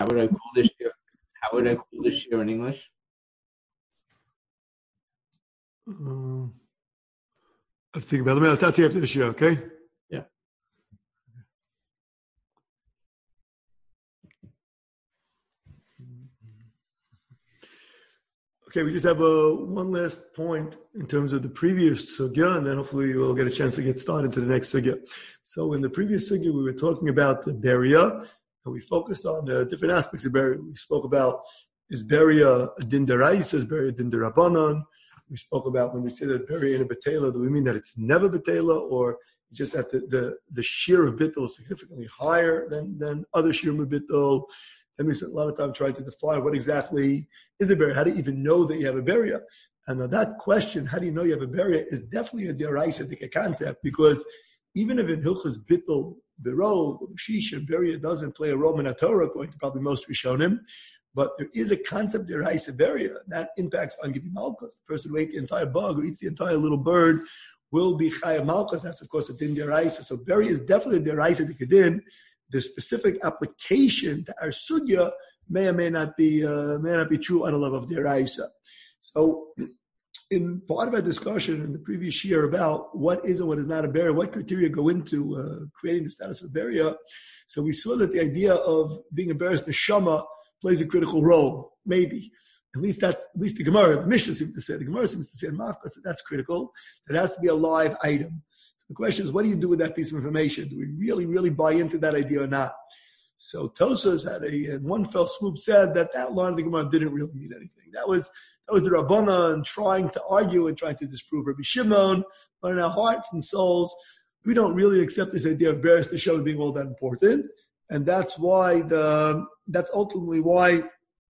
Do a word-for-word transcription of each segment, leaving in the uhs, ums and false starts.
would I call this year? How would I call this year in English? Um, I think about it. I'll talk to you after the show, okay? Yeah. Okay, we just have a one last point in terms of the previous sugya, and then hopefully we'll get a chance to get started to the next sugya. So in the previous sugya, we were talking about the beria, and we focused on uh, different aspects of beria. We spoke about, is beria a din deraisa, is beria a din derabanan? We spoke about when we say that beria in a betela, do we mean that it's never betela, or just that the, the, the shear of bittul is significantly higher than, than other shear of bittul? Then we spent a lot of time trying to define what exactly is a beria. How do you even know that you have a beria? And on that question, how do you know you have a beria, is definitely a deraisa concept, because even if in Hilchas Bittul, Bero, Shish, and beria doesn't play a role in a Torah, according to probably most Rishonim, but there is a concept deraisa beria that impacts on Gibi Malchus. The person who ate the entire bug or eats the entire little bird will be Chaya Malchus. That's, of course, a din deraisa. So beria is definitely a deraisa din. The specific application to our sugya may or may not be uh, may not be true on a level of deraisa. So, in part of our discussion in the previous year about what is and what is not a beria, what criteria go into uh, creating the status of a beria, so we saw that the idea of being a beria neshama plays a critical role. Maybe, at least that's at least the Gemara, the Mishnah seems to say. The Gemara seems to say in Makos that that's critical. It has to be a live item. The question is, what do you do with that piece of information? Do we really, really buy into that idea or not? So Tosas had a, in one fell swoop, said that that line of the Gemara didn't really mean anything. That was that was the Rabbanan trying to argue and trying to disprove Rabbi Shimon, but in our hearts and souls, we don't really accept this idea of beres teshama being all that important, and that's why the that's ultimately why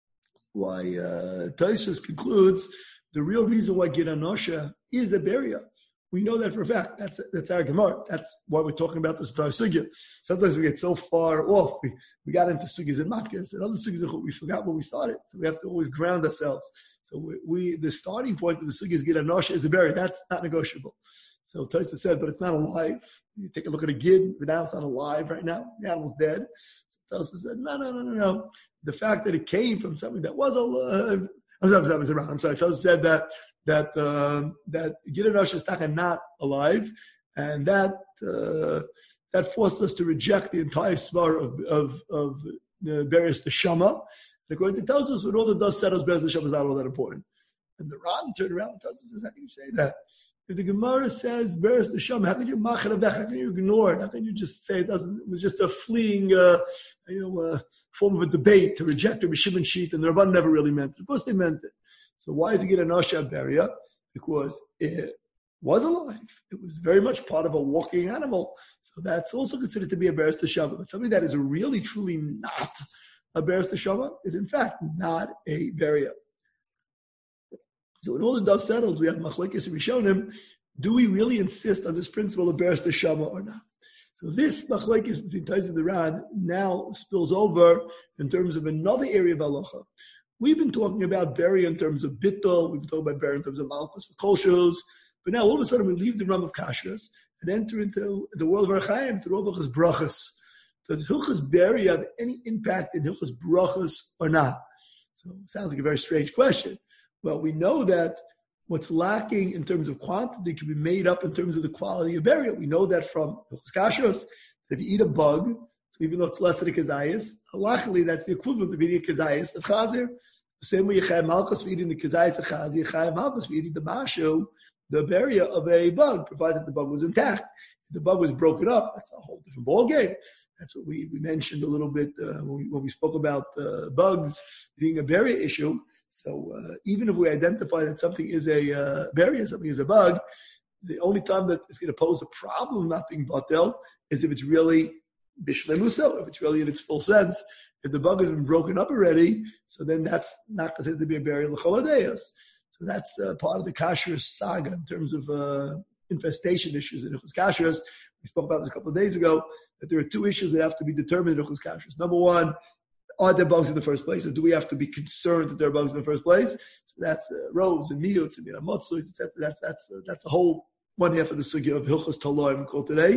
why uh, Tosas concludes the real reason why Gid Anosha is a beria. We know that for a fact. That's that's our Gemara. That's why we're talking about this entire sugya. Sometimes we get so far off. We, we got into sugyas and matkas and other sugyas. We forgot where we started. So we have to always ground ourselves. So we, we the starting point of the sugyas Gid Anosha is a berry. That's not negotiable. So Tosa said, but it's not alive. You take a look at a gid. Now it's not alive right now. The animal's dead. So Tosa said, no, no, no, no, no. The fact that it came from something that was alive. I'm sorry, I'm sorry. I'm sorry. Tosa said that. that uh, that Gid Anosha is not alive, and that uh, that forced us to reject the entire svar of of of uh, beres neshama. And according to Tosfos, when all the dust settles, beres neshama is not all that important. And the Ran turned around and Tosfos says, "How can you say that? If the Gemara says beres neshama, how can you machar avech? How can you ignore it? How can you just say it doesn't? It was just a fleeing, uh, you know, uh, form of a debate to reject Rabbi Shimon sheet, and the Rabban never really meant it. Of course, they meant it." So why is it Gid Anosha beria? Because it was alive. It was very much part of a walking animal. So that's also considered to be a beres teshama. But something that is really, truly not a beres teshama is in fact not a beria. So when all the dust settles, we have machlekes rishonim. Do we really insist on this principle of beres teshama or not? So this machlekes between Tais and the Ran now spills over in terms of another area of halacha. We've been talking about beria in terms of bittul. We've been talking about beria in terms of malchus for kol shus. But now all of a sudden we leave the realm of kashrus and enter into the world of archaim, to all Hilchas brachas. So does Hilchas beria have any impact in Hilchas brachas or not? So it sounds like a very strange question. Well, we know that what's lacking in terms of quantity can be made up in terms of the quality of beria. We know that from Hilchas kashrus, that if you eat a bug, so even though it's less than a kazayas, halachically that's the equivalent of eating a kazayas of chazir. The same way you chayim malchus for eating the kazayas of chazir, you chayim malchus for eating the mashu, the beria of a bug, provided the bug was intact. If the bug was broken up, that's a whole different ballgame. That's what we, we mentioned a little bit uh, when, we, when we spoke about uh, bugs being a beria issue. So uh, even if we identify that something is a uh, beria, something is a bug, the only time that it's going to pose a problem not being batel is if it's really bishlemuso, if it's really in its full sense. If the bug has been broken up already, so then that's not considered to be a burial l'choladeus. So that's uh, part of the kashrus saga in terms of uh, infestation issues in Hilchos kashrus. We spoke about this a couple of days ago, that there are two issues that have to be determined in Hilchos kashrus. Number one, are there bugs in the first place, or do we have to be concerned that there are bugs in the first place? So that's uh, robes and miyuts and motzus, et cetera. That's that's uh, that's a whole one half of the sugya of Hilchos Toloim called today.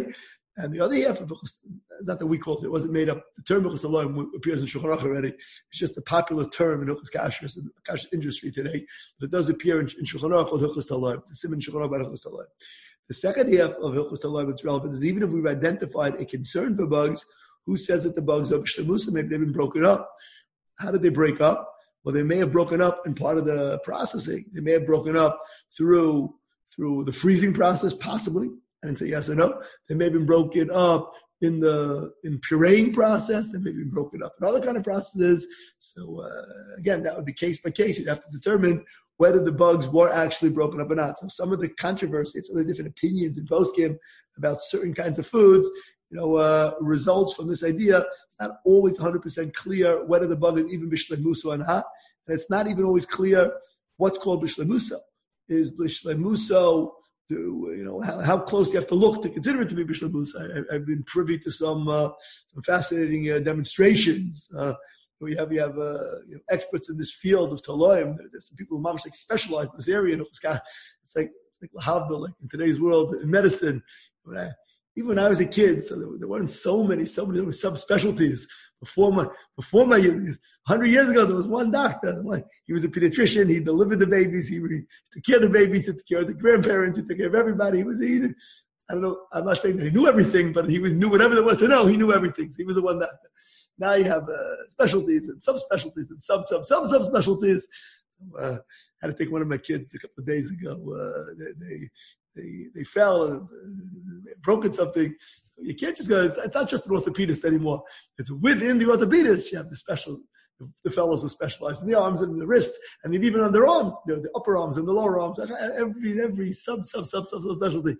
And the other half of not that we call it, it wasn't made up. The term Hilchos Taloim appears in Shulchan Aruch already. It's just a popular term in Hilchos Kashrus and the Kashrus industry today. But it does appear in, in Shulchan Aruch called Hilchos Taloim. It's a sim in Shulchan Aruch about Hilchos Taloim. The second half of Hilchos Taloim that's relevant is even if we've identified a concern for bugs, who says that the bugs are b'shlemusa? Maybe they've been broken up. How did they break up? Well, they may have broken up in part of the processing. They may have broken up through through the freezing process, possibly. I didn't say yes or no. They may have been broken up in the in pureeing process. They may have been broken up in other kind of processes. So uh, again, that would be case by case. You'd have to determine whether the bugs were actually broken up or not. So some of the controversy, some of the different opinions in poskim about certain kinds of foods, you know, uh, results from this idea. It's not always one hundred percent clear whether the bug is even bishlemusa or not. And it's not even always clear what's called bishlemusa. Is bishlemusa, you know, how, how close you have to look to consider it to be bishlemusa. I've been privy to some, uh, some fascinating uh, demonstrations. Uh, we have, we have uh, you know, experts in this field of Taloim. There's some people who mamish like specialize in this area. It's like, it's like lahavdil, like in today's world in medicine. When I, Even when I was a kid, so there, there weren't so many, so many subspecialties. Before my, before my, one hundred years ago, there was one doctor. He was a pediatrician. He delivered the babies. He, he took care of the babies. He took care of the grandparents. He took care of everybody. He was, he, I don't know, I'm not saying that he knew everything, but he was, knew whatever there was to know. He knew everything. So he was the one doctor. Now you have uh, specialties and subspecialties and sub, sub, sub, subspecialties. So, uh, I had to take one of my kids a couple of days ago. Uh, they, they They they fell and broken something. You can't just go. It's, it's not just an orthopedist anymore. It's within the orthopedist. You have the special, the fellows who specialize in the arms and the wrists, and then even on their arms, the, the upper arms and the lower arms. Every every sub sub sub sub specialty.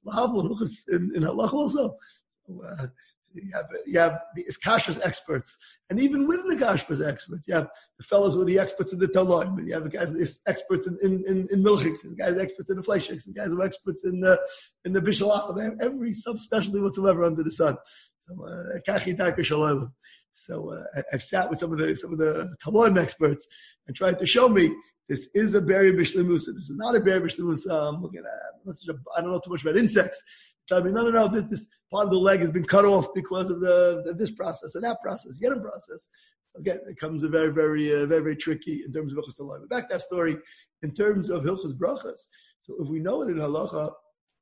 In, in halach also. So, uh, You have, you have the kashrus experts, and even within the kashrus experts, you have the fellows who are the experts in the Taloim, and you have the guys the experts in in in, in milchiks, and the guys experts in the fleishiks, and guys who are experts in the in the bishalach. They have every subspecialty whatsoever under the sun. So, kachi darka shalom. So uh, I've sat with some of the some of the Taloim experts and tried to show me this is a berry bishlemusa. This is not a berry bishlemusa. I'm looking at. I don't know too much about insects. Tell me, no, no, no, this, this part of the leg has been cut off because of the, the this process and that process, yet a process. Again, it becomes a very, very, uh, very, very tricky in terms of Hilchos Taloim. Back to that story, in terms of Hilchos Brachas. So if we know it in Halacha,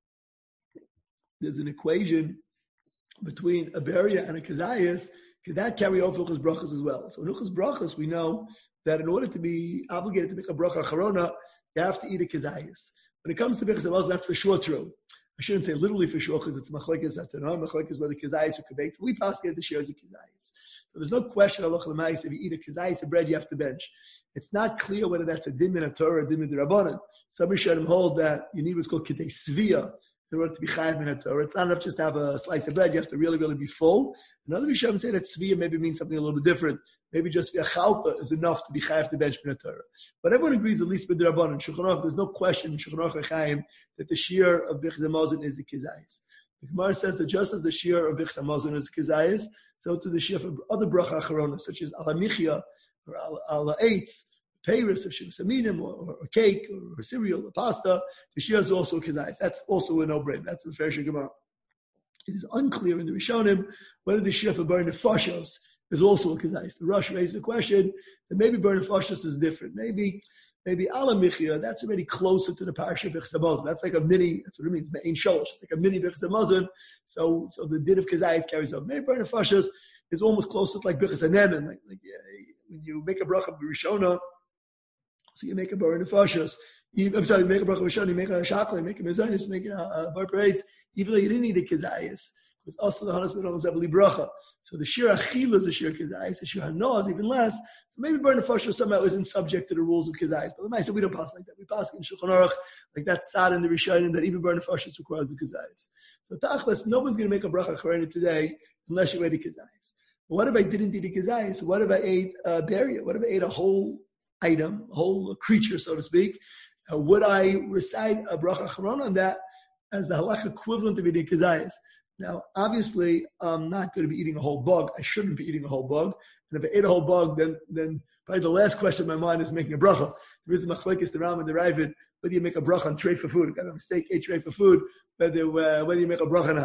there's an equation between a beria and a kazayas, could that carry over Hilchos Brachas as well? So in Hilchos Brachas, we know that in order to be obligated to make a bracha acharona, you have to eat a kazayas. When it comes to Birchas Hamazon, that's for sure true. I shouldn't say literally for sure because it's machlekes after no machlekes whether kazayis or kabeitz. We pass get the shares of kazayis. So there's no question halacha l'mayis if you eat a kazayis of bread you have to bench. It's not clear whether that's a din min a Torah or a din min d'Rabbanan. Some Rishonim hold that you need what's called kedei svia in order to be chayav min a Torah. It's not enough just to have a slice of bread. You have to really, really be full. Another Rishonim say that svia maybe means something a little bit different. Maybe just a chalpa is enough to be chayav to bench min a Torah. But everyone agrees at least with the Rabbanan. Shulchan Aruch, there's no question in Shulchan Aruch Chaim that the shear of Birchas Hamazon is a kizayis. The Gemara says that just as the shear of Birchas Hamazon is a kizayis, so to the shear of other bracha acharona, such as ala michya or ala eitz, peiros of shivas aminim, or, or, or cake, or, or cereal, or pasta, the shear is also kizayis. That's also a no-brainer. That's a fair Gemara. It is unclear in the Rishonim whether the shear for burning nefashos is also a kizayis. The Rosh raised the question that maybe burning nefashos is different. Maybe Maybe ala michya, that's already closer to the parasha of Birchas Hamazon. That's like a mini, that's what it means, me'ein sholosh. It's like a mini Birchas Hamazon. So, so the din of kazayis carries on. Maybe burning nefashos is almost closer to like Birchas Hanenin. Like, like yeah, when you make a bracha b'rishona, so you make a burning nefashos. I'm sorry, you make a bracha b'rishona, you make a shakla, you make a mezonis, you make a, a bar parades, even though you didn't need a kazayis. Because also the Hanas B'Nol Zevli Bracha. So the Shir Achila is a Shir Kazayis, the Shir Hanoah is even less. So maybe Burn Nefashos somehow isn't subject to the rules of Kazayis. But the said we don't pass like that. We pass in Shulchan Aruch, like that Sad in the Rishonim, that even Burn Nefashos requires the Kazayis. So Tachlis, no one's going to make a Bracha Charena today unless you ate a Kazayis. But what if I didn't eat a Kazayis? What if I ate a beria? What if I ate a whole item, a whole creature, so to speak? Uh, would I recite a Bracha Charena on that as the halach equivalent of eating Kazayis? Now, obviously, I'm not going to be eating a whole bug. I shouldn't be eating a whole bug. And if I ate a whole bug, then then probably the last question in my mind is making a bracha. There is a machlekes, the Ram and the Ravid, whether you make a bracha on tray for food. If I have a mistake, ate tray for food, whether, uh, whether you make a bracha or not.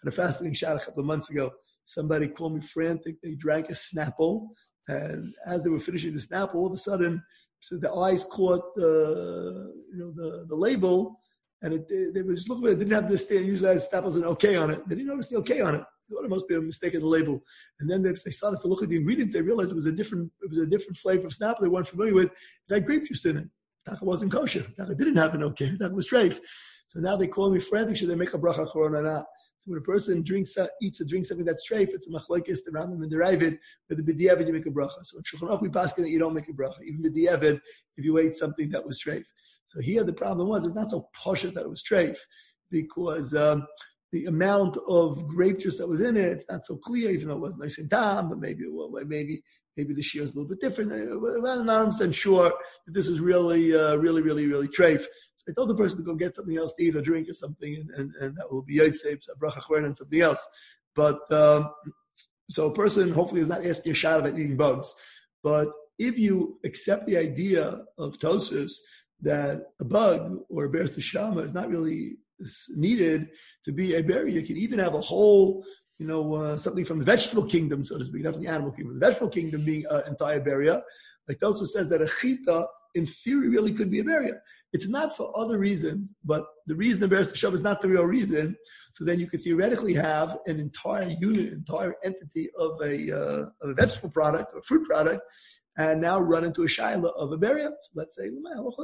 had a fascinating shot a couple of months ago. Somebody called me frantic. They drank a Snapple, and as they were finishing the Snapple, all of a sudden, so the eyes caught uh, you know the, the label, and it, they, they were just looking at it. It didn't have this thing. Usually, it Snapple's an OK on it. They didn't notice the OK on it. They thought it must be a mistake in the label. And then they, they started to look at the ingredients. They realized it was a different it was a different flavor of Snapple they weren't familiar with. It had grape juice in it. Taka wasn't kosher. Taka didn't have an OK. Taka was treif. So now they call me frantic. Should they make a bracha chorona or not? So when a person drinks, uh, eats or drinks something that's treif, it's a machlokes, the Rambam and the Ravid. With the b'diavad, you make a bracha. So in Shulchan Aruch, we pass that you don't make a bracha, even b'diavad, if you ate something that was treif. So here the problem was, it's not so poshut that it was treif, because um, the amount of grape juice that was in it, it's not so clear, even though it was nice and tam, but maybe well, maybe maybe the shear is a little bit different. I'm not one hundred percent sure that this is really, uh, really, really, really treif. So I told the person to go get something else to eat or drink or something, and, and, and that will be yotzei, bracha chorona, and something else. But um, so a person hopefully is not asking a shot about eating bugs. But if you accept the idea of Tosfos that a bug or a bear's teshama is not really needed to be a berry, you can even have a whole, you know, uh, something from the vegetable kingdom, so to speak, not from the animal kingdom, the vegetable kingdom being an entire beria. Like Tosfos says that a chita, in theory, really could be a beria. It's not for other reasons, but the reason the bear's teshama is not the real reason. So then you could theoretically have an entire unit, entire entity of a, uh, of a vegetable product or a fruit product, and now run into a shaila of a beria. So let's say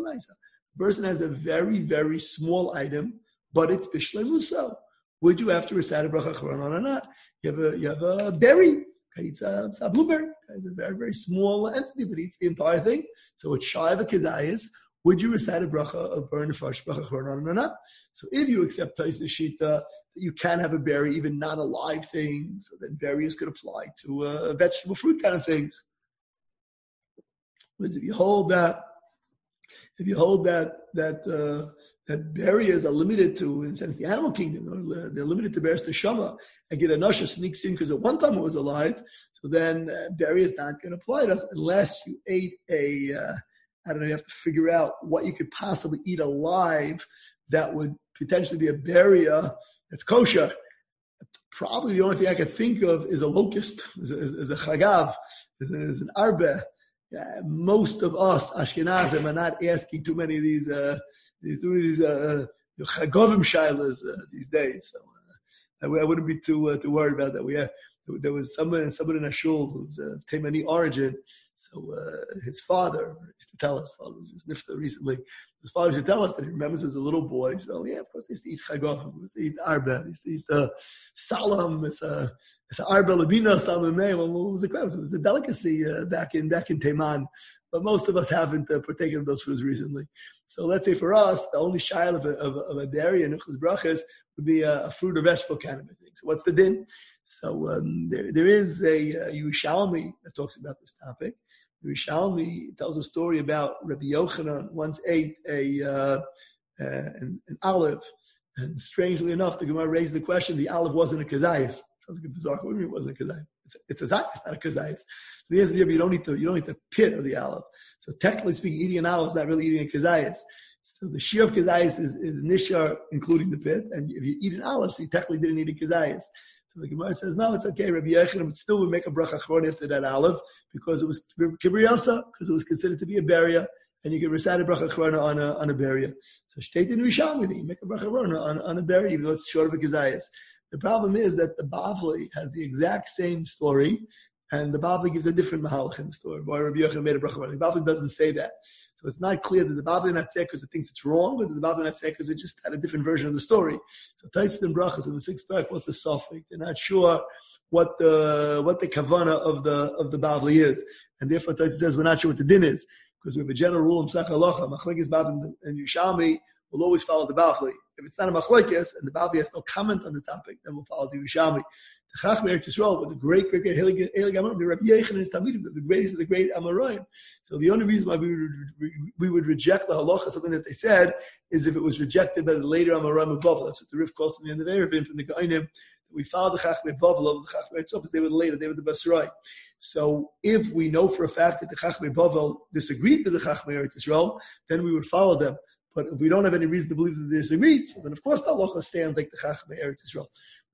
a person has a very, very small item, but it's bishlei muso. Would you have to recite a bracha chorona or not? You have a you have a berry. Okay, it's a, it's a blueberry. It's a very, very small entity, but eats the entire thing. So it's shy of a kezayis. Would you recite a bracha of burn first bracha chorona or not? So if you accept Tosfos shita, you can have a berry, even not a live thing. So then berries could apply to a vegetable fruit kind of things. But if you hold that, if you hold that that uh, that berries are limited to, in a sense, the animal kingdom, they're limited to bear's teshama, and get a nasha sneaks in because at one time it was alive, so then uh, berry is not going to apply to us unless you ate a, uh, I don't know, you have to figure out what you could possibly eat alive that would potentially be a berry uh, that's kosher. Probably the only thing I could think of is a locust, is a, is, is a chagav, is, a, is an arbe. Yeah, most of us Ashkenazim are not asking too many of these uh, these, these uh, chagovim shilas uh, these days. So uh, I, I wouldn't be too uh, too worried about that. We had, there was someone someone in a shul who's uh, Taimani origin. So uh, his father used to tell us, father was nifta recently. His father used to tell us that he remembers as a little boy. So yeah, of course he used to eat chagovim, he used to eat arba, he used to eat uh, salam. It's a it's a arba labina salameh. Well, what was the question? It was a delicacy uh, back in back in Taiman, but most of us haven't uh, partaken of those foods recently. So let's say for us, the only shayla of a of, of a berry and uchas brachas would be a, a fruit or vegetable kind of a thing. So what's the din? So um, there there is a uh, Yerushalmi that talks about this topic. Yerushalmi tells a story about Rabbi Yochanan once ate a uh, uh, an, an olive, and strangely enough, the Gemara raised the question: the olive wasn't a kazayas. Sounds like a bizarre. What do you mean it wasn't a kazayas? It's a, it's a zayas, not a kazayas. So the answer is you don't eat the you don't eat the pit of the olive. So technically speaking, eating an olive is not really eating a kazayas. So the shear of kazayas is, is nishar, including the pit, and if you eat an olive, so you technically didn't eat a kazayas. So the Gemara says, no, it's okay. Rabbi Yochanan would still would make a bracha chorona after that olive because it was kibriyasa, because it was considered to be a beria, and you can recite a bracha chorona on a on a beria. So shteit in Rishalmi, you make a bracha chorona on on a beria, even though it's short of a kazayas. The problem is that the Bavli has the exact same story, and the Bavli gives a different mahalach in the story. Why Rabbi Yochanan made a bracha chorona? The Bavli doesn't say that. So it's not clear that the Bavli not say because it thinks it's wrong, but the Bavli not say because it just had a different version of the story. So Tosfos and Brachas in the sixth parak, what's the suffix? They're not sure what the what the kavana of the of the Bavli is, and therefore Tosfos says we're not sure what the din is because we have a general rule in Pesach Halacha, Machlekes Bavli and Yerushalmi will always follow the Bavli. If it's not a Machlekes and the Bavli has no comment on the topic, then we'll follow the Yerushalmi. The Chachmei Eretz Yisrael, with the great, great, great Helig Amarim, the Rabbi Yochanan is Talmidim, the greatest of the great Amoraim. So the only reason why we would, we would reject the halacha, something that they said, is if it was rejected by the later Amoraim of Bavel. That's what the Rif calls in the end of Erevin from the Gainim. We followed the Chachmei Bavel over the Chachmei Eretz Yisrael because they were the later, they were the Basrai. So if we know for a fact that the Chachmei Bavel disagreed with the Chachmei Eretz Yisrael, then we would follow them. But if we don't have any reason to believe that they disagreed, then of course the halacha stands like the Chachmei Eretz Yisrael.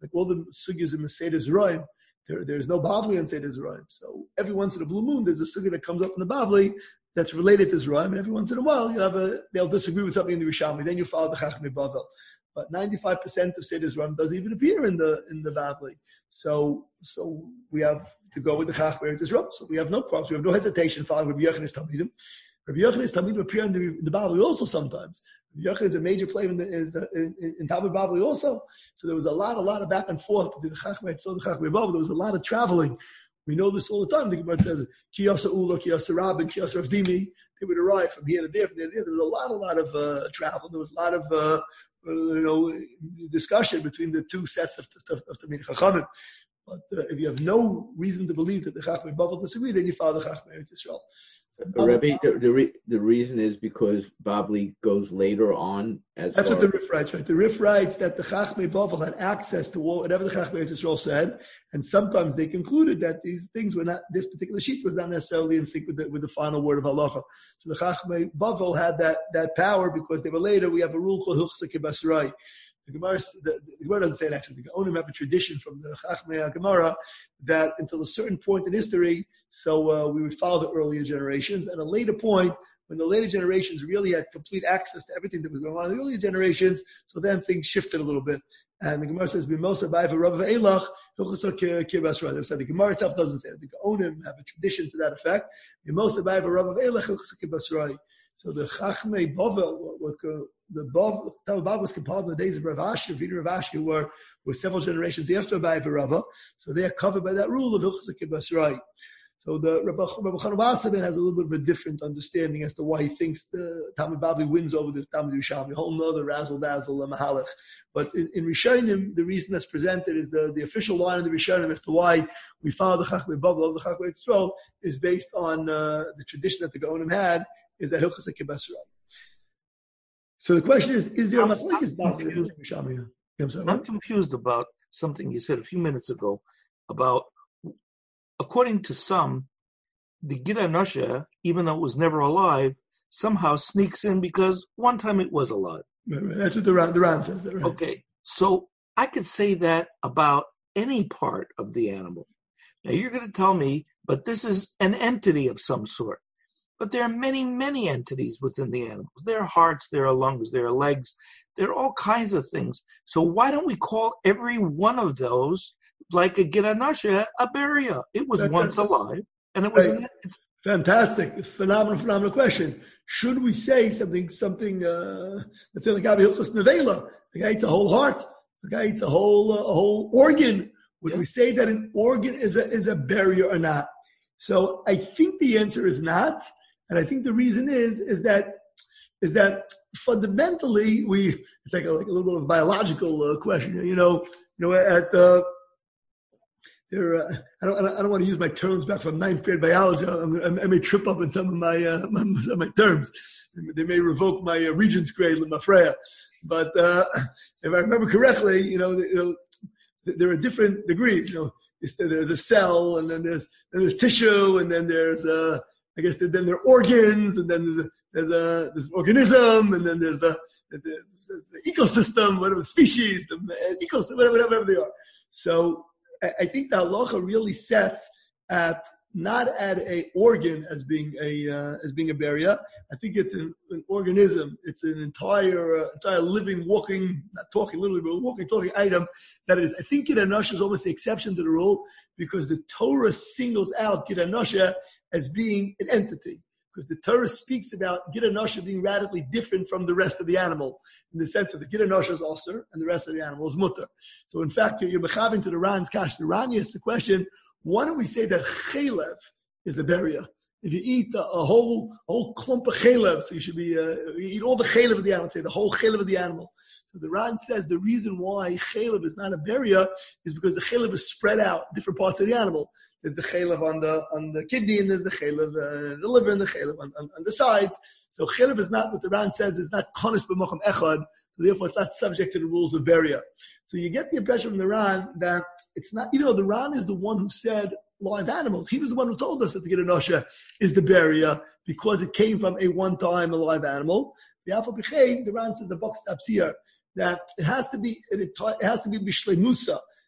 like all the sugyas in Seder Zerayim, there, there's no Bavli in Seder Zerayim. So every once in a blue moon, there's a sugya that comes up in the Bavli that's related to Zerayim, and every once in a while, you have a, they'll disagree with something in the Rishami, then you follow the Chachmei Bavel. But ninety-five percent of Seder Zerayim doesn't even appear in the in the Bavli. So so we have to go with the Chachmei Yisrael. So we have no problems. We have no hesitation following Rabbi Yochanan Talmidim. Rabbi Yochanan's Talmidim appear in the, in the Bavli also sometimes. Rabbi Yochanan is a major player in the, is the, in, in, in Talmud Bavli also. So there was a lot, a lot of back and forth between the Chachmei Tzod and the Chachmei Bavli. There was a lot of traveling. We know this all the time. The Gemara says, Ki Yasa Ula, Ki Yasa Rabin, Ki Yasa Ravdimi. They would arrive from here to there, from there to there. There was a lot, a lot of uh, travel. There was a lot of, uh, uh, you know, discussion between the two sets of, of, of Talmidei Chachamim. But uh, if you have no reason to believe that the Chachmei Bavli disagree, then you follow the Chachmei Eretz Yisrael. So, Rebbe, the, the, re, the reason is because Bavli goes later on as That's far what the Rif writes, right? The Rif writes that the Chachmei Bavel had access to whatever the Chachmei Eretz Yisrael said, and sometimes they concluded that these things were not, this particular sheet was not necessarily in sync with the, with the final word of halacha. So the Chachmei Bavel had that, that power because they were later. We have a rule called Hilchos Kibasrai. The Gemara, the, the Gemara doesn't say it actually. The Gaonim have a tradition from the Chachmei Gemara that until a certain point in history, so uh, we would follow the earlier generations. At a later point, when the later generations really had complete access to everything that was going on in the earlier generations, so then things shifted a little bit. And the Gemara says, "B'mosa b'ayv Rav Eilach hilchos kirbasra." They said the Gemara itself doesn't say it. The Gaonim have a tradition to that effect. "B'mosa b'ayv Rav Eilach hilchos kirbasra." So the Chachmei Bavel, what the Bavel, Bavel was compiled in the days of Rav Ashi, Rav Ashi, who were, were several generations after Abai Rava. So they are covered by that rule of Hilchos Kibasrai. So the Rabbi Chanan Wasserman has a little bit of a different understanding as to why he thinks the Talmud Bavli wins over the Talmud Yerushalmi, a whole nother razzle dazzle and mahalach. But in, in Rishonim, the reason that's presented is the, the official line of the Rishonim as to why we follow the Chachmei Bavel over the Chachmei Yisrael is based on uh, the tradition that the Gaonim had, is that Hilchos Kibasrai. So the question is, is there a machlekes Bavli in Yerushalmi? I'm, I'm confused about something you said a few minutes ago about, according to some, the Gid HaNosha, even though it was never alive, somehow sneaks in because one time it was alive. Right, right. That's what the Ran, the Ran says. That, right? Okay, so I could say that about any part of the animal. Now you're going to tell me, but this is an entity of some sort. But there are many, many entities within the animals. There are hearts, there are lungs, there are legs, there are all kinds of things. So why don't we call every one of those, like a Gid HaNosha, a beria? It was Fantastic. once alive, and it was right. an, it's, fantastic, phenomenal, phenomenal question. Should we say something, something? Uh, the thing like Gabi Hilchos Nevela, the guy eats a whole heart, the guy eats a whole, uh, a whole organ. Would yeah. we say that an organ is a is a beria or not? So I think the answer is not. And I think the reason is, is that, is that fundamentally we, it's like a, like a little bit of a biological uh, question, you know, you know, at, uh, there, uh, I don't, I don't want to use my terms back from ninth grade biology. I'm, I may trip up in some of my, uh, my, some of my terms. They may revoke my uh, Regents grade with Mafreya. But, uh, if I remember correctly, you know, you know, there are different degrees, you know, there's a cell and then there's, then there's tissue and then there's, uh, I guess then there are organs, and then there's a, there's a there's an organism, and then there's the, the, the, the ecosystem, whatever the species, the ecosystem, whatever, whatever they are. So I, I think the halacha really sets at not at a organ as being a uh, as being a beria. I think it's an, an organism. It's an entire uh, entire living, walking, not talking literally, but walking, talking item that is. I think Gid HaNosha is almost the exception to the rule because the Torah singles out Gid HaNosha as being an entity, because the Torah speaks about Gid HaNosha being radically different from the rest of the animal, in the sense that the Gid HaNosha is osur and the rest of the animal is mutter. So in fact, you're mechaving to the Ran's kash. The Ran asks the question, why don't we say that chelev is a beria? If you eat a, a whole a whole clump of chelev, so you should be, uh, you eat all the chelev of the animal, say the whole chelev of the animal. So the Ran says the reason why chelev is not a beria is because the chelev is spread out in different parts of the animal. There's the chelev on the on the kidney, and there's the chelev uh, the liver, and the chelev on, on, on the sides. So chelev is not what the Ran says is not konis b'mocham echad. So therefore, it's not subject to the rules of beria. So you get the impression from the Ran that it's not, even though the Ran is the one who said live animals, he was the one who told us that the Gid HaNosha is the beria because it came from a one-time alive animal. The Alpha B'chein, the Ran says the buck stops here, that it has to be it, it has to be b'shleimusa.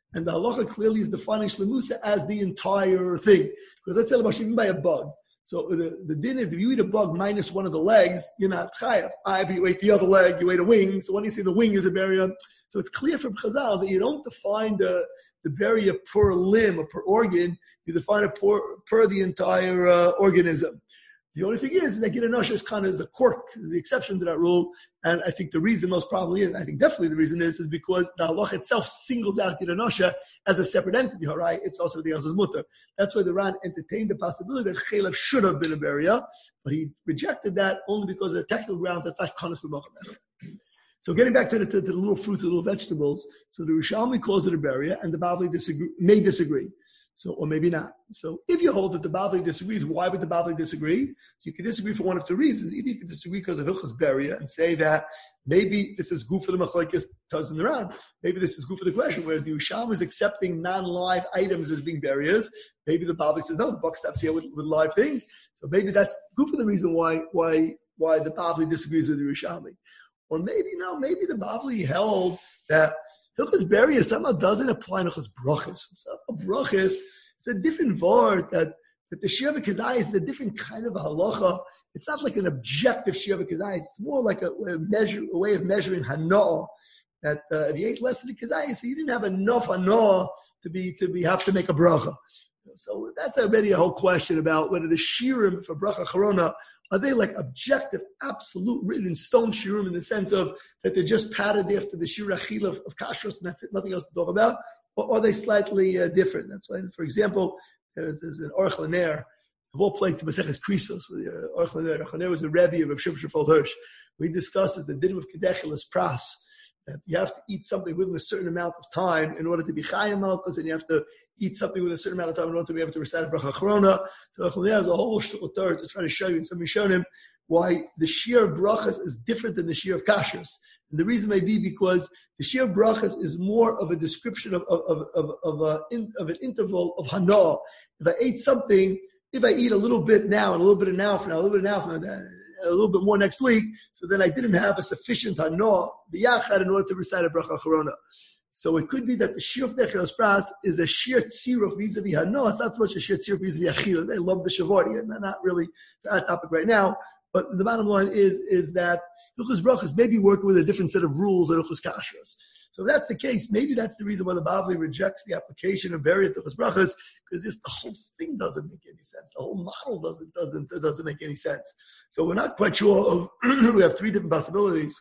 And the halacha clearly is defining shlemusa as the entire thing. Because let's say about even by a bug. So the, the din is if you eat a bug minus one of the legs, you're not chayav. If you ate the other leg, you ate a wing. So when you say the wing is a barrier, so it's clear from Chazal that you don't define the, the barrier per limb or per organ. You define it per, per the entire uh, organism. The only thing is that Gid Anosha is kind of is the quirk, is the exception to that rule. And I think the reason most probably is, I think definitely the reason is, is because the halacha itself singles out Gid Anosha as a separate entity, right? It's also the else's mutter. That's why the Ran entertained the possibility that Chelev should have been a barrier, but he rejected that only because of the technical grounds that's not Kanas B'Macham. So getting back to the, to the little fruits and little vegetables, so the Rishalmi calls it a barrier, and the Bavli disagree, may disagree. So, or maybe not. So if you hold that the Bavli disagrees, why would the Bavli disagree? So you can disagree for one of two reasons. Either you can disagree because of Hilchas barrier and say that maybe this is good for the Machlokes Taz and Ran. Maybe this is good for the question, whereas the Yerushalmi is accepting non-live items as being barriers. Maybe the Bavli says, no, the buck stops here with, with live things. So maybe that's good for the reason why why why the Bavli disagrees with the Yerushalmi. Or maybe, no, maybe the Bavli held that Hilchas barrier somehow doesn't apply to Hilchas brachas. So brachas is a different word that, that the Shir V'Kazai is a different kind of a halacha. It's not like an objective Shir V'Kazai. It's more like a, a measure, a way of measuring hana'ah. That uh, if you ate less than the kazai, so you didn't have enough hana'ah to be to be have to make a bracha. So that's already a whole question about whether the shirim for bracha charona are they like objective, absolute, written in stone shirim in the sense of that they're just patterned after the shir achila of, of kashrus and that's it, nothing else to talk about, or are they slightly uh, different? That's why, for example, there's, there's an Aruch LaNer, of all places, the Maseches Krisos, with uh, Aruch LaNer. Aruch LaNer was a Rebbe of Rav Shimshon Raphael Hirsch. We discusses the din of kedechelas pras, that you have to eat something within a certain amount of time in order to be chayim malchus, and you have to eat something within a certain amount of time in order to be able to recite bracha achrona. So there's a whole shtickle Torah to try to show you, and somebody showed him why the shir of brachas is different than the shir of kashrus. And the reason may be because the shir of brachas is more of a description of of of of, of, a, in, of an interval of hana. If I ate something, if I eat a little bit now and a little bit of now from now, a little bit of now from now, a little bit more next week, so then I didn't have a sufficient hana b'yachad in order to recite a bracha achrona. So it could be that the shir of dechelas pras is a shir tziruf vis-a-vis hana. It's not so much a shir tziruf vis-a-vis achila. They love the shavari, and not really that topic right now. But the bottom line is, is that Hilchos brachos may be working with a different set of rules than Hilchos kashrus. So if that's the case, maybe that's the reason why the Bavli rejects the application of barrier to Hilchos brachos, because just the whole thing doesn't make any sense. The whole model doesn't doesn't doesn't make any sense. So we're not quite sure of. We have three different possibilities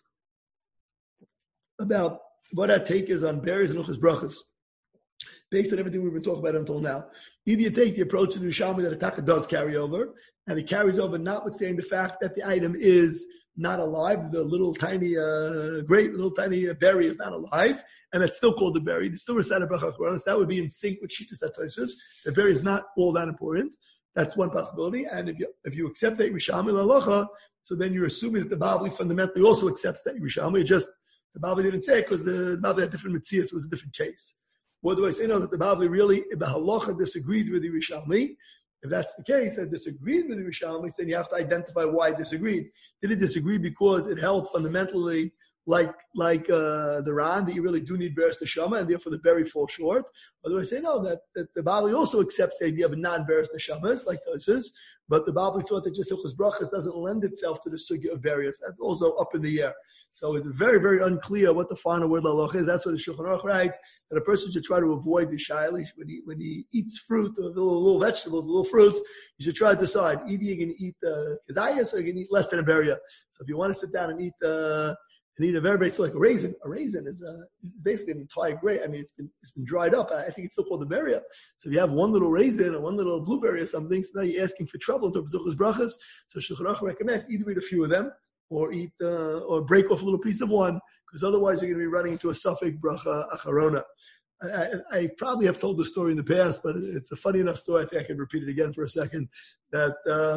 about what our take is on barriers and Hilchos brachos, based on everything we've been talking about until now. Either you take the approach of the Yerushalmi that a taka does carry over, and it carries over notwithstanding the fact that the item is not alive, the little tiny uh, grape, little tiny uh, berry is not alive, and it's still called the berry. It's still recited bracha achrona. That would be in sync with Shittas HaTosfos. The berry is not all that important. That's one possibility. And if you if you accept that Yerushalmi l'halacha, so then you're assuming that the Bavli fundamentally also accepts that Yerushalmi. It just the Bavli didn't say it because the, the Bavli had different mitzias. It was a different case. What do I say? No, that the Bavli really, the halacha disagreed with the Yerushalmi. If that's the case, that disagreed with the Yerushalmi, then you have to identify why it disagreed. Did it disagree because it held fundamentally like like uh, the Ran, that you really do need beres neshama, and therefore the berry falls short? Or do I say no, that, that the Bavli also accepts the idea of non-beres neshamas, like Tosfos, but the Bavli thought that just Hilchos brachos doesn't lend itself to the sugya of berries. That's also up in the air. So it's very, very unclear what the final word laloch is. That's what the Shulchan Aruch writes, that a person should try to avoid the shailish when he when he eats fruit or little, little vegetables, little fruits. You should try to decide either you're going to eat the uh, kazayas or you're going to eat less than a berry. So if you want to sit down and eat the uh, and eat a very, very like a raisin. A raisin is, a, is basically an entire grape. I mean, it's been it's been dried up. I think it's still called a berry. So if you have one little raisin or one little blueberry or something, so now you're asking for trouble to Hilchos brachos. So Shulchan Aruch recommends either eat a few of them or eat uh, or break off a little piece of one, because otherwise you're going to be running into a suffix bracha acharona. I, I, I probably have told the story in the past, but it's a funny enough story. I think I can repeat it again for a second. That. Uh,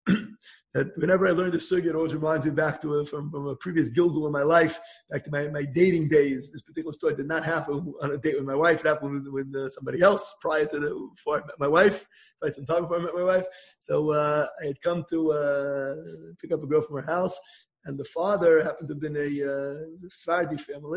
That whenever I learn the sugya, it always reminds me back to a, from, from a previous gilgul in my life, back to my, my dating days. This particular story did not happen on a date with my wife. It happened with, with uh, somebody else prior to the, before I met my wife, right, some time before I met my wife. So uh, I had come to uh, pick up a girl from her house, and the father happened to have been a, uh, a Sephardi family.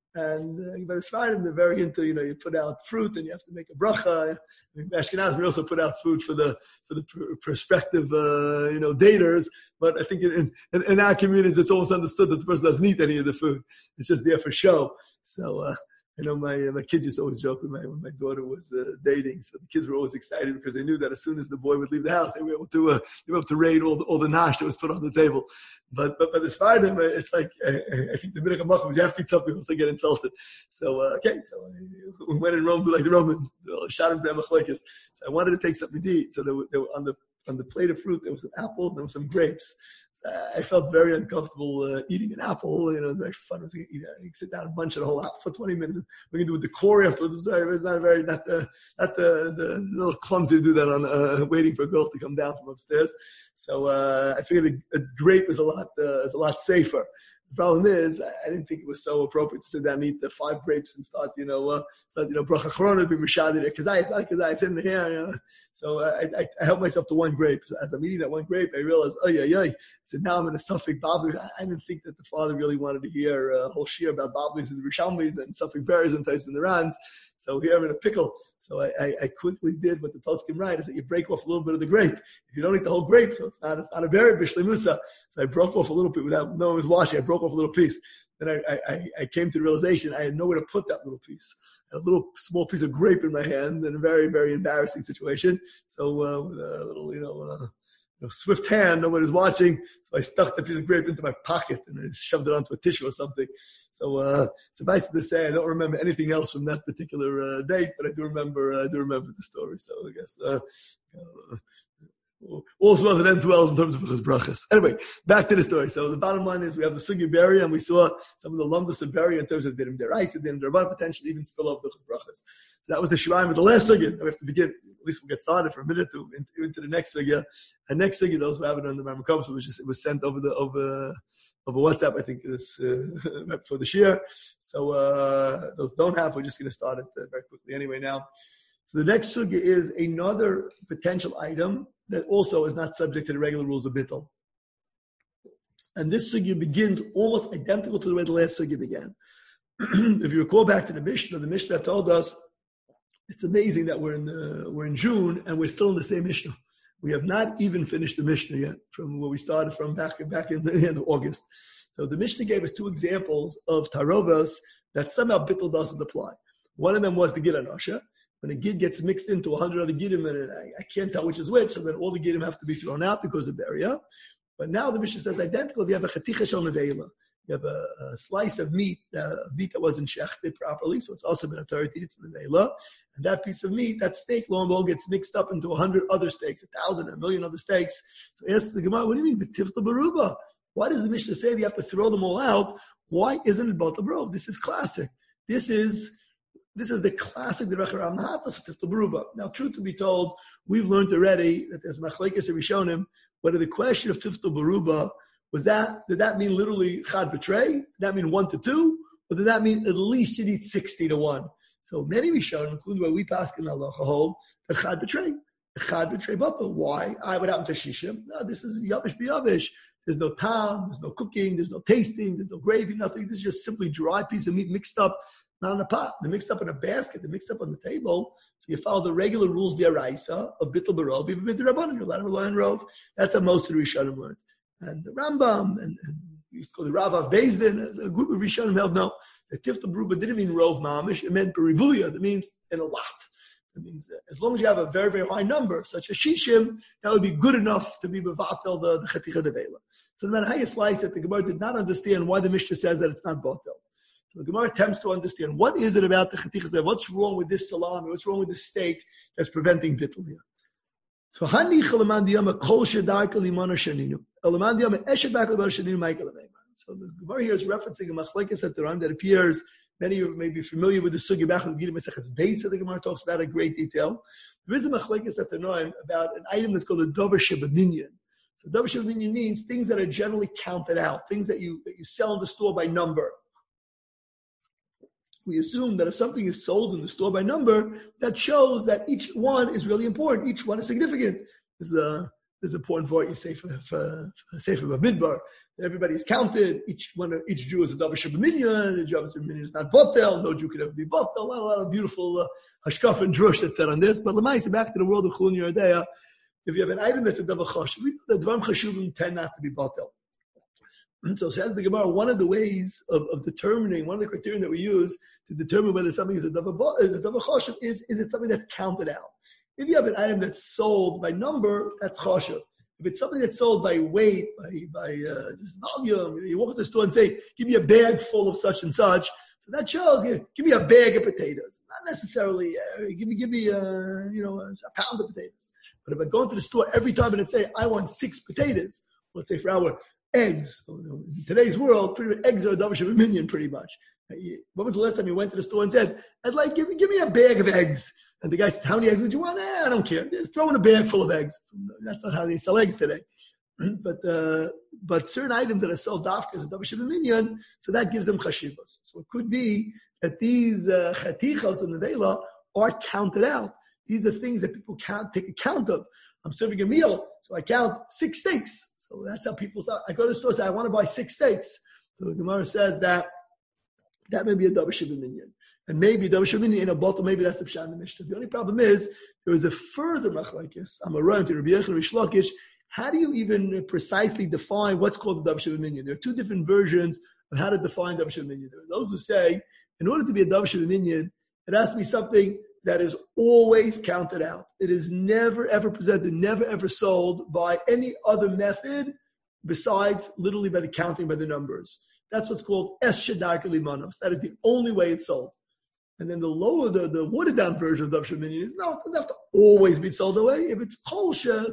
And uh, by the Sfardim, they're very into, you know, you put out fruit and you have to make a bracha. Ashkenazim, we also put out food for the for the pr- prospective, uh, you know, daters. But I think in, in, in our communities, it's almost understood that the person doesn't eat any of the food. It's just there for show. So, uh, I know my my kids used to always joke with my when my daughter was uh, dating. So the kids were always excited because they knew that as soon as the boy would leave the house, they were able to uh, they were able to raid all the, all the nash that was put on the table. But but by the Sfardim, it's like uh, I think the minhag hamacham was you have to eat something else they get insulted. So uh, okay, so uh, we went in Rome like the Romans, sharim b'machlekes. So I wanted to take something to eat. So they were, they were on the on the plate of fruit there was some apples, there was some grapes. So I felt very uncomfortable uh, eating an apple. You know, very fun. Was, you know, you sit down and munch it a whole apple for twenty minutes. And we're gonna do a decor afterwards. It was, very, it was not very, not the, not the, the little clumsy to do that on uh, waiting for a girl to come down from upstairs. So uh, I figured a, a grape is a lot uh, is a lot safer. The problem is, I didn't think it was so appropriate to sit down and eat the five grapes and start, you know, uh, start, you know, bracha achrona, be mishadi there. Kazai, it's not kazai, it's in here, you know. So uh, I, I, I helped myself to one grape. So as I'm eating that one grape, I realized, oh, yeah, yeah. So now I'm in a Suffolk Babli. I, I didn't think that the father really wanted to hear a whole shir about Bablis and the Rishalmis and Suffolk berries and types in the Rans. So here I'm in a pickle. So I, I, I quickly did what the poskim write, is that you break off a little bit of the grape. If you don't eat the whole grape, so it's not it's not a berry, bishli musa. So I broke off a little bit without no one was watching. I broke off a little piece. Then I, I, I came to the realization I had nowhere to put that little piece. I had a little small piece of grape in my hand in a very, very embarrassing situation. So uh, with a little, you know, uh, you know, swift hand, nobody was watching. So I stuck the piece of grape into my pocket and I shoved it onto a tissue or something. So uh, suffice it to say, I don't remember anything else from that particular uh, date, but I do remember uh, I do remember the story. So I guess uh, uh, all's well that ends well in terms of his brachas. Anyway, back to the story. So the bottom line is we have the sugi berry, and we saw some of the lumdus of berry in terms of dinim deraisa, dinim derabban, potentially even spill over the brachas. So that was the shiraim of the last sugi. Now we have to begin. At least we'll get started for a minute to into, into the next sugi. And next sugi, those who have it on the Marmakom, so it was just it was sent over the over. over WhatsApp, I think, is uh, right before the shir. So uh, those don't have, we're just going to start it uh, very quickly anyway now. So the next sugya is another potential item that also is not subject to the regular rules of bittul. And this sugya begins almost identical to the way the last sugya began. If you recall back to the Mishnah, the Mishnah told us, it's amazing that we're in the, we're in June and we're still in the same Mishnah. We have not even finished the Mishnah yet from where we started from back, back in the end of August. So the Mishnah gave us two examples of tarovas that somehow bittul doesn't apply. One of them was the gid anasha. When a gid gets mixed into a hundred other gidim, and I, I can't tell which is which, so then all the gidim have to be thrown out because of beria. But now the Mishnah says identical. If you have a chaticha shel neveila, you have a, a slice of meat, uh, meat that wasn't shechted properly, so it's also been a Torah, it's neveila, and that piece of meat, that steak, lo and behold, gets mixed up into a hundred other steaks, a thousand, a million other steaks. So ask the Gemara, what do you mean b'tifta baruba? Why does the Mishnah say that you have to throw them all out? Why isn't it b'tifta baruba? This is classic. This is This is the classic Derech Ramnatas for Tifta Baruba. Now, truth to be told, we've learned already that there's Machlekes Rishonim, whether the question of Tifta Baruba, was that, did that mean literally Chad B'trei? Did that mean one to two? Or did that mean at least you need sixty to one? So many Rishonim, including where we pass in Allah, hold that Chad B'trei. Chad B'trei Bapa. Why? I would happen to Shishim. No, this is Yavish B'Yavish. There's no time, there's no cooking, there's no tasting, there's no gravy, nothing. This is just simply dry piece of meat mixed up. Not in a pot. They're mixed up in a basket. They're mixed up on the table. So you follow the regular rules, the Araisa, of Bittul Barov, even Bittul Rabbanan, you're allowed to rely on Rov. That's how most of the Rishonim learned. And the Rambam, and, and we used to call the Rav of Bezdin, as a group of Rishonim held, no. The Tifta Baruba didn't mean Rov Mamish, it meant Beribuya. That means in a lot. That means that as long as you have a very, very high number, such as Shishim, that would be good enough to be Bevatel, the, the Chaticha Devela. So no matter how you slice it, the Gemara did not understand why the Mishnah says that it's not Batel. So the Gemara attempts to understand what is it about the chatichas, what's wrong with this salami, what's wrong with this steak that's preventing bittul here. So hani chalaman diyama kol shedarka limana shaninu, alaman diyama eshedarka limana shaninu ma'ikal ameima. So the Gemara here is referencing a machlekes at the Ram that appears. Many of you may be familiar with the sugi back of the Gidei Maseches Beitz that the Gemara talks about in great detail. There is a machlekes at the Noam about an item that's called a davar shebaminyan. So davar shebaminyan means things that are generally counted out, things that you that you sell in the store by number. We assume that if something is sold in the store by number, that shows that each one is really important. Each one is significant. There's a, This is important for what you say for for, for Sefer Bamidbar. Everybody is counted. Each one, of, each Jew is a davar shebeminyan. The davar shebeminyan is not botel. No Jew could ever be botel. A lot of beautiful uh, hashkaf and drush that said on this. But lemaisa, back to the world of Chulun Yeridea. If you have an item that's a davar chashuv, we know that dvarim chashuvim tend not to be botel. And so says the Gemara, one of the ways of, of determining, one of the criteria that we use to determine whether something is a davar is a davar chashuv is is it something that's counted out. If you have an item that's sold by number, that's chashuv. If it's something that's sold by weight, by by uh, just volume, you, know, you walk to the store and say, "Give me a bag full of such and such." So that shows, you know, give me a bag of potatoes. Not necessarily, uh, give me give me uh, you know a pound of potatoes. But if I go into the store every time and I say, "I want six potatoes," let's say for our eggs. So, you know, in today's world, pretty much eggs are a davar shebeminyan pretty much. Uh, you, when was the last time you went to the store and said, "I'd like give me give me a bag of eggs"? And the guy says, "How many eggs would you want?" Eh, I don't care. Just throw in a bag full of eggs. That's not how they sell eggs today. But uh, but certain items that are sold dafka as a davar shebeminyan, so that gives them chashivos. So it could be that these uh, chatichos in the Vela are counted out. These are things that people can't take account of. I'm serving a meal, so I count six steaks. So that's how people start. I go to the store and say, "I want to buy six steaks." So the Gemara says that that may be a davar shebeminyan. And maybe davar shebeminyan in a bottle, maybe that's the pshat in the Mishnah. The only problem is there is a further machlokes. I'm a run to Rabbi Yechon Rish Lakish. How do you even precisely define what's called the davar shebeminyan? There are two different versions of how to define davar shebeminyan. There are those who say, in order to be a davar shebeminyan, it has to be something that is always counted out. It is never ever presented, never ever sold by any other method besides literally by the counting by the numbers. That's what's called es shadar limanos. That is the only way it's sold. And then the lower, the, the watered down version of davar shebeminyan is no, it doesn't have to always be sold away. If it's kol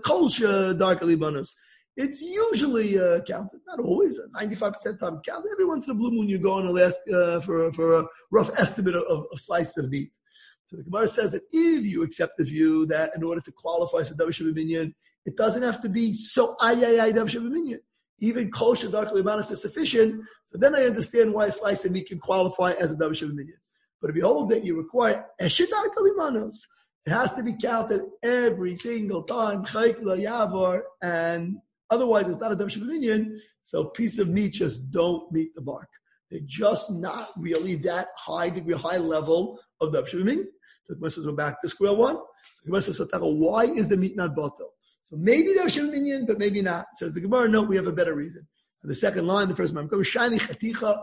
shadar limanos, it's usually uh, counted. Not always. ninety-five percent of the time it's counted. Every once in a blue moon you go on and ask uh, for, for a rough estimate of, of slices of meat. So the Gemara says that if you accept the view that in order to qualify as a davar shebeminyan, it doesn't have to be so ayayay davar shebeminyan. Even kol shadar limanos is sufficient. So then I understand why a slice of meat can qualify as a davar shebeminyan. But if you hold that you require eshidar kalimanos, it has to be counted every single time, yavar, and otherwise it's not a davar shebeminyan. So a piece of meat just don't meet the mark. They're just not really that high degree, high level of davar shebeminyan. So the Gemara says we're back to square one. So the Gemara says, why is the meat not botel? So maybe davar shebeminyan, but maybe not. Says the Gemara, no, we have a better reason. And the second line, the first one, shiny chaticha.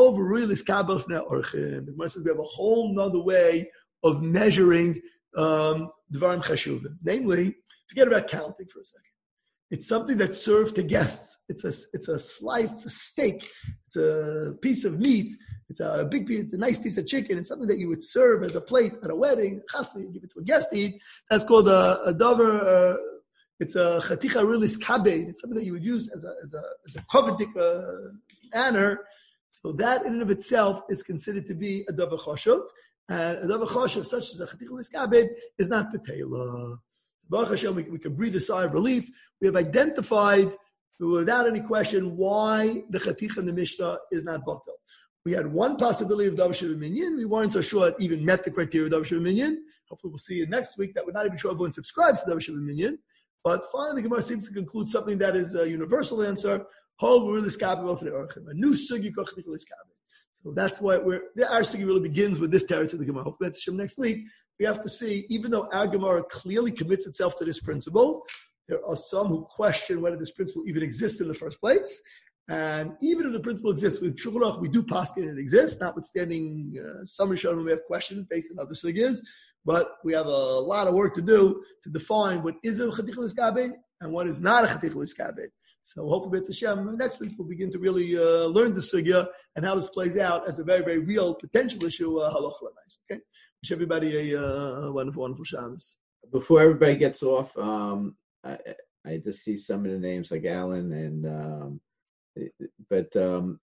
The Gemara says we have a whole nother way of measuring um, dvarim chashuvim. Namely, forget about counting for a second. It's something that's served to guests. It's a it's a slice, it's a steak, it's a piece of meat, it's a big piece, it's a nice piece of chicken. It's something that you would serve as a plate at a wedding, chasna, you give it to a guest to eat. That's called a, a davar. Uh, it's a chaticha rilis kabed. It's something that you would use as a as a as a kovedik uh, manner. So that in and of itself is considered to be a davar chashuv, and a davar chashuv such as a chaticha miskabed is not petela. Baruch Hashem, we, we can breathe a sigh of relief. We have identified, without any question, why the chaticha in the Mishnah is not batel. We had one possibility of davar shebeminyan. We weren't so sure it even met the criteria of davar shebeminyan. Hopefully, we'll see it next week that we're not even sure everyone subscribes to davar shebeminyan. But finally, the Gemara seems to conclude something that is a universal answer. A new sugi called chaticha liskabed. So that's why we're our sugi really begins with this territory of the Gemara. Hopefully, that's Shem next week. We have to see, even though our Gemara clearly commits itself to this principle, there are some who question whether this principle even exists in the first place. And even if the principle exists, with Shulchan Aruch, we do paskin it exists, notwithstanding uh, some Rishonim we have questions based on other sugyas. But we have a lot of work to do to define what is a chaticha liskabed and what is not a chaticha liskabed. So hopefully, B'ez Hashem, next week we'll begin to really uh, learn the sugya and how this plays out as a very, very real potential issue. Uh, halacha l'mais. Okay, wish everybody a uh, wonderful, wonderful Shabbos. Before everybody gets off, um, I, I just see some of the names like Alan and, um, but um,